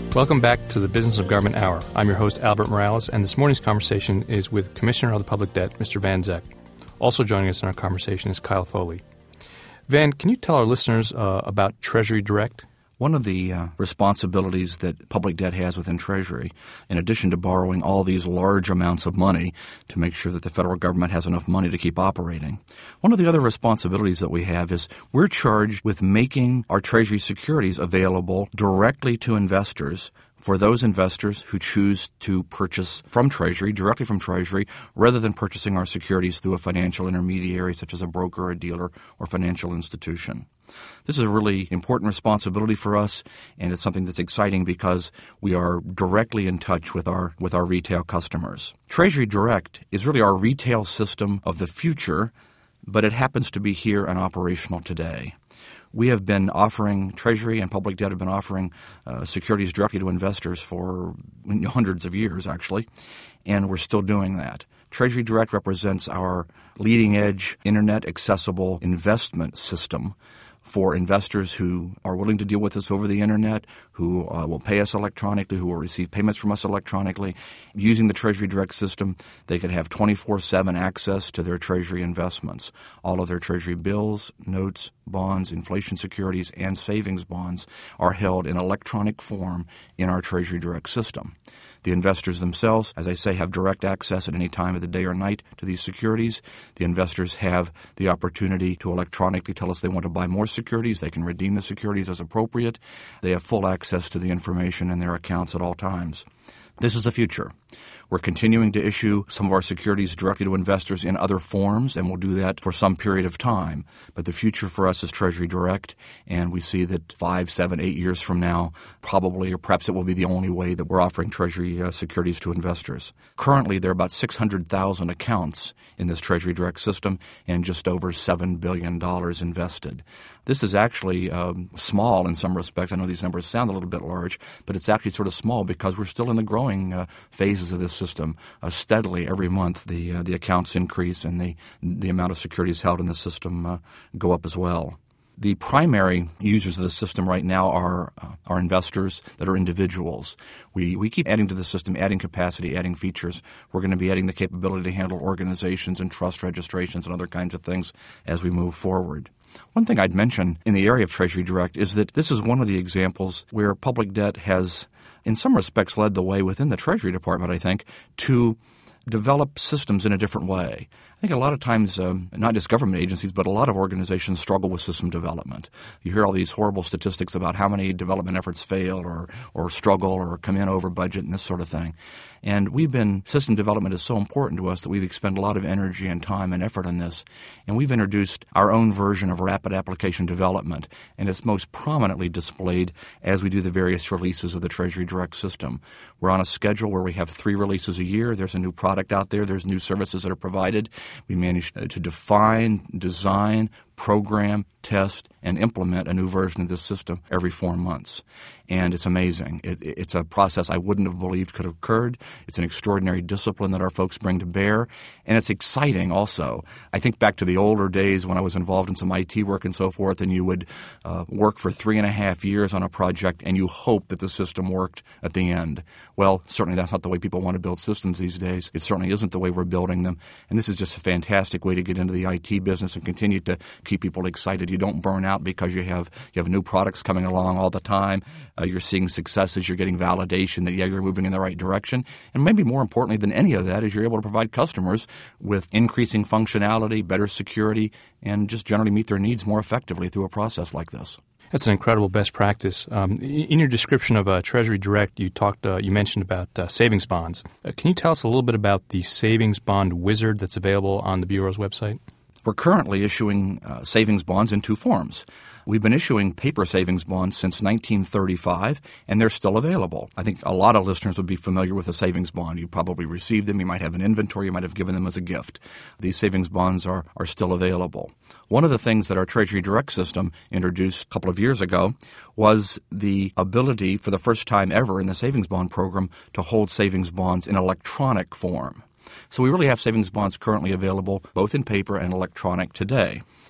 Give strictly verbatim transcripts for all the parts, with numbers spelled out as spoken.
Welcome back to the Business of Government Hour. I'm your host, Albert Morales, and this morning's conversation is with Commissioner of the Public Debt, Mister Van Zeck. Also joining us in our conversation is Kyle Foley. Van, can you tell our listeners uh, about Treasury Direct? One of the uh, responsibilities that public debt has within Treasury, in addition to borrowing all these large amounts of money to make sure that the federal government has enough money to keep operating, one of the other responsibilities that we have is we're charged with making our Treasury securities available directly to investors for those investors who choose to purchase from Treasury, directly from Treasury, rather than purchasing our securities through a financial intermediary such as a broker, a dealer, or financial institution. This is a really important responsibility for us, and it's something that's exciting because we are directly in touch with our with our retail customers. Treasury Direct is really our retail system of the future, but it happens to be here and operational today. We have been offering, Treasury and Public Debt have been offering uh, securities directly to investors for hundreds of years, actually, and we're still doing that. Treasury Direct represents our leading-edge, internet-accessible investment system for investors who are willing to deal with us over the internet, who uh, will pay us electronically, who will receive payments from us electronically. Using the Treasury Direct system, they could have twenty-four seven access to their Treasury investments. All of their Treasury bills, notes, bonds, inflation securities, and savings bonds are held in electronic form in our Treasury Direct system. The investors themselves, as I say, have direct access at any time of the day or night to these securities. The investors have the opportunity to electronically tell us they want to buy more securities. They can redeem the securities as appropriate. They have full access to the information in their accounts at all times. This is the future. We're continuing to issue some of our securities directly to investors in other forms, and we'll do that for some period of time. But the future for us is Treasury Direct, and we see that five, seven, eight years from now, probably or perhaps it will be the only way that we're offering Treasury uh, securities to investors. Currently, there are about six hundred thousand accounts in this Treasury Direct system and just over seven billion dollars invested. This is actually um, small in some respects. I know these numbers sound a little bit large, but it's actually sort of small because we're still in the growing uh, phases of this system. Uh, steadily every month the uh, the accounts increase and the the amount of securities held in the system uh, go up as well. The primary users of the system right now are uh, are investors that are individuals. We we keep adding to the system, adding capacity, adding features. We're going to be adding the capability to handle organizations and trust registrations and other kinds of things as we move forward. One thing I'd mention in the area of Treasury Direct is that this is one of the examples where public debt has, in some respects, led the way within the Treasury Department, I think, to develop systems in a different way. I think a lot of times, um, not just government agencies, but a lot of organizations struggle with system development. You hear all these horrible statistics about how many development efforts fail or, or struggle or come in over budget and this sort of thing. And we've been – system development is so important to us that we've expended a lot of energy and time and effort on this. And we've introduced our own version of rapid application development, and it's most prominently displayed as we do the various releases of the Treasury Direct system. We're on a schedule where we have three releases a year. There's a new product out there. There's new services that are provided. We manage to define, design, program, test, and implement a new version of this system every four months. And it's amazing. It, it's a process I wouldn't have believed could have occurred. It's an extraordinary discipline that our folks bring to bear. And it's exciting also. I think back to the older days when I was involved in some I T work and so forth, and you would uh, work for three and a half years on a project and you hope that the system worked at the end. Well, certainly that's not the way people want to build systems these days. It certainly isn't the way we're building them. And this is just a fantastic way to get into the I T business and continue to keep people excited. You don't burn out because you have you have new products coming along all the time. Uh, you're seeing successes. You're getting validation that, yeah, you're moving in the right direction. And maybe more importantly than any of that is you're able to provide customers with increasing functionality, better security, and just generally meet their needs more effectively through a process like this. That's an incredible best practice. Um, in your description of uh, Treasury Direct, you talked, uh, you mentioned about uh, savings bonds. Uh, can you tell us a little bit about the savings bond wizard that's available on the Bureau's website? We're currently issuing uh, savings bonds in two forms. We've been issuing paper savings bonds since nineteen thirty-five, and they're still available. I think a lot of listeners would be familiar with a savings bond. You probably received them. You might have an inventory. You might have given them as a gift. These savings bonds are, are still available. One of the things that our Treasury Direct system introduced a couple of years ago was the ability for the first time ever in the savings bond program to hold savings bonds in electronic form. So we really have savings bonds currently available both in paper and electronic today.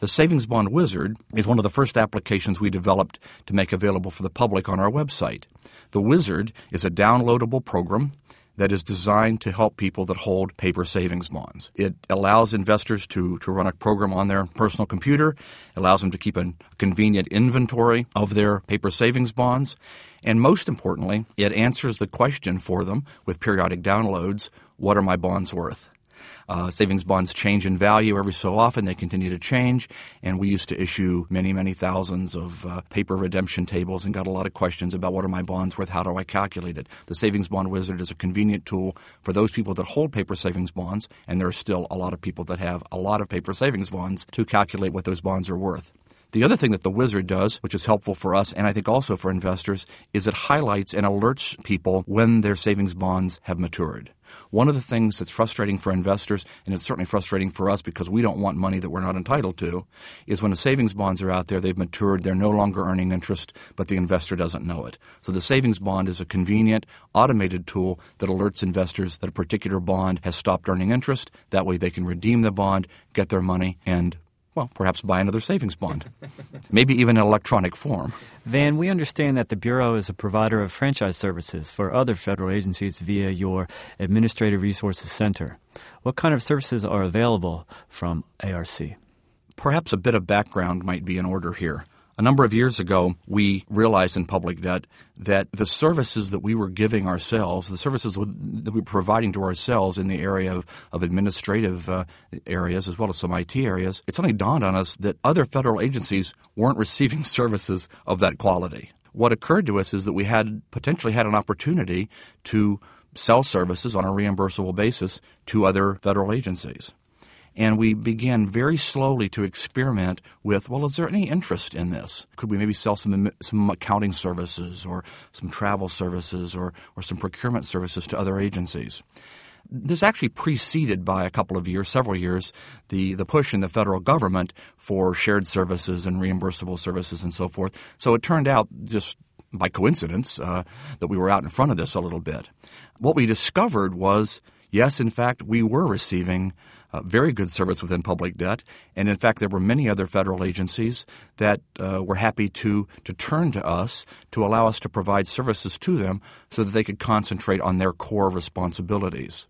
The Savings Bond Wizard is one of the first applications we developed to make available for the public on our website. The Wizard is a downloadable program that is designed to help people that hold paper savings bonds. It allows investors to, to run a program on their personal computer. It allows them to keep a convenient inventory of their paper savings bonds. And most importantly, it answers the question for them with periodic downloads, what are my bonds worth? Uh, savings bonds change in value every so often. They continue to change. And we used to issue many, many thousands of uh, paper redemption tables and got a lot of questions about what are my bonds worth, how do I calculate it? The Savings Bond Wizard is a convenient tool for those people that hold paper savings bonds, and there are still a lot of people that have a lot of paper savings bonds to calculate what those bonds are worth. The other thing that the Wizard does, which is helpful for us and I think also for investors, is it highlights and alerts people when their savings bonds have matured. One of the things that's frustrating for investors, and it's certainly frustrating for us because we don't want money that we're not entitled to, is when the savings bonds are out there, they've matured, they're no longer earning interest, but the investor doesn't know it. So the savings bond is a convenient, automated tool that alerts investors that a particular bond has stopped earning interest. That way they can redeem the bond, get their money, and well, perhaps buy another savings bond, maybe even in electronic form. Van, we understand that the Bureau is a provider of franchise services for other federal agencies via your Administrative Resources Center. What kind of services are available from A R C? Perhaps a bit of background might be in order here. A number of years ago, we realized in public debt that the services that we were giving ourselves, the services that we were providing to ourselves in the area of, of administrative uh, areas as well as some I T areas, it suddenly dawned on us that other federal agencies weren't receiving services of that quality. What occurred to us is that we had potentially had an opportunity to sell services on a reimbursable basis to other federal agencies. And we began very slowly to experiment with, well, is there any interest in this? Could we maybe sell some some accounting services or some travel services or, or some procurement services to other agencies? This actually preceded by a couple of years, several years, the, the push in the federal government for shared services and reimbursable services and so forth. So it turned out just by coincidence uh, that we were out in front of this a little bit. What we discovered was, yes, in fact, we were receiving Uh, very good service within public debt. And in fact, there were many other federal agencies that uh, were happy to, to turn to us to allow us to provide services to them so that they could concentrate on their core responsibilities.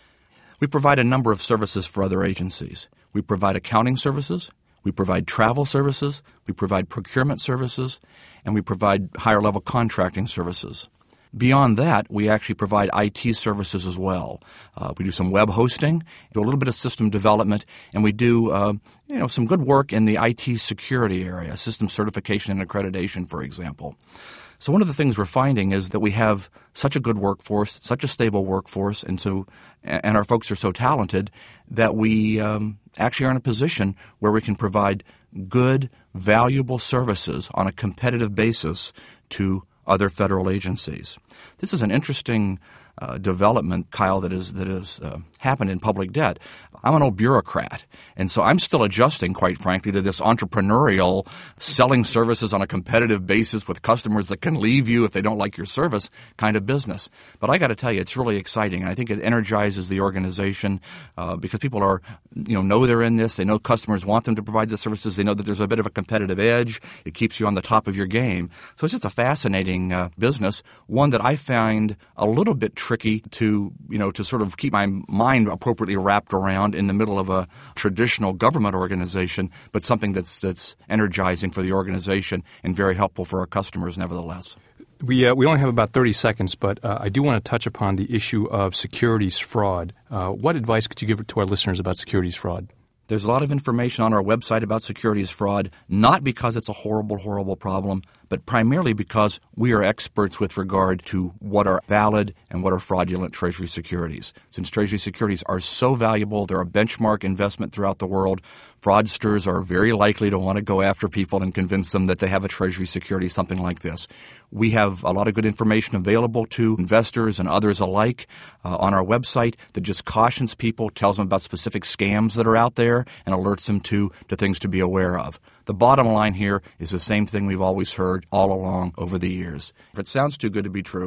We provide a number of services for other agencies. We provide accounting services. We provide travel services. We provide procurement services. And we provide higher-level contracting services. Beyond that, we actually provide I T services as well. Uh, we do some web hosting, do a little bit of system development, and we do uh, you know some good work in the I T security area, system certification and accreditation, for example. So one of the things we're finding is that we have such a good workforce, such a stable workforce, and so and our folks are so talented that we um, actually are in a position where we can provide good, valuable services on a competitive basis to other federal agencies. This is an interesting uh, development, Kyle, that is that has uh, happened in public debt. I'm an old bureaucrat, and so I'm still adjusting, quite frankly, to this entrepreneurial selling services on a competitive basis with customers that can leave you if they don't like your service kind of business. But I got to tell you, it's really exciting, and I think it energizes the organization uh, because people are, you know, know they're in this. They know customers want them to provide the services. They know that there's a bit of a competitive edge. It keeps you on the top of your game. So it's just a fascinating uh, business, one that I find a little bit tricky to, you know, to sort of keep my mind appropriately wrapped around in the middle of a traditional government organization, but something that's that's energizing for the organization and very helpful for our customers nevertheless. We uh, we only have about thirty seconds, but uh, I do want to touch upon the issue of securities fraud. Uh, what advice could you give to our listeners about securities fraud? There's a lot of information on our website about securities fraud, not because it's a horrible, horrible problem, but primarily because we are experts with regard to what are valid and what are fraudulent Treasury securities. Since Treasury securities are so valuable, they're a benchmark investment throughout the world, fraudsters are very likely to want to go after people and convince them that they have a Treasury security, something like this. We have a lot of good information available to investors and others alike uh, on our website that just cautions people, tells them about specific scams that are out there, and alerts them to, to things to be aware of. The bottom line here is the same thing we've always heard all along over the years. If it sounds too good to be true,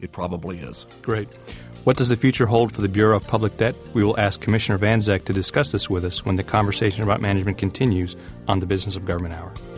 it probably is. Great. What does the future hold for the Bureau of Public Debt? We will ask Commissioner Van Zeck to discuss this with us when the conversation about management continues on the Business of Government Hour.